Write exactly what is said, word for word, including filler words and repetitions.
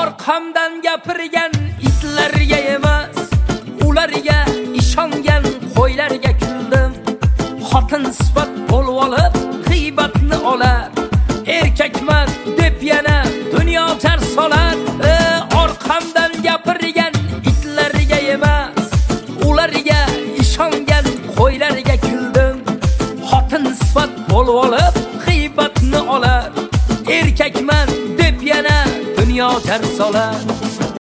orqamdan gapirgan itlarga emas, ularga ishongan qo'ylarga kuldim. Xotin sifat bo'lib olib g'iybatni olar, erkakman deb yana dunyo jar solar. E, orqamdan gapirgan itlarga emas, ularga ishongan qo'ylarga kuldim. Xotin sifat bo'lib olib g'iybatni olar, erkakman deb yana dunyo jar solar.